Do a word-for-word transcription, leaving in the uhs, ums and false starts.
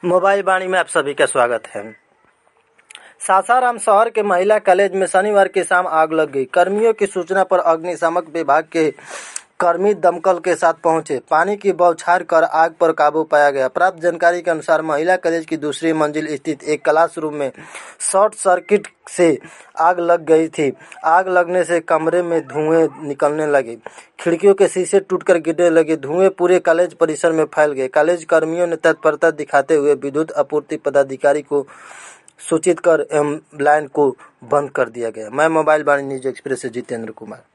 Mobile वाणी में आप सभी का स्वागत है। सासाराम शहर के महिला कॉलेज में शनिवार की शाम आग लग गई। कर्मियों की सूचना पर अग्निशामक विभाग के कर्मी दमकल के साथ पहुंचे। पानी की बौछार कर आग पर काबू पाया गया। प्राप्त जानकारी के अनुसार महिला कॉलेज की दूसरी मंजिल स्थित एक क्लासरूम में शॉर्ट सर्किट से आग लग गई थी। आग लगने से कमरे में धुएं निकलने लगे, खिड़कियों के शीशे टूटकर गिरने लगे। धुएं पूरे कॉलेज परिसर में फैल गए। कॉलेज कर्मियों ने तत्परता दिखाते हुए विद्युत आपूर्ति पदाधिकारी को सूचित कर एम लाइन को बंद कर दिया गया। मैं मोबाइल वाणी न्यूज एक्सप्रेस से जितेंद्र कुमार।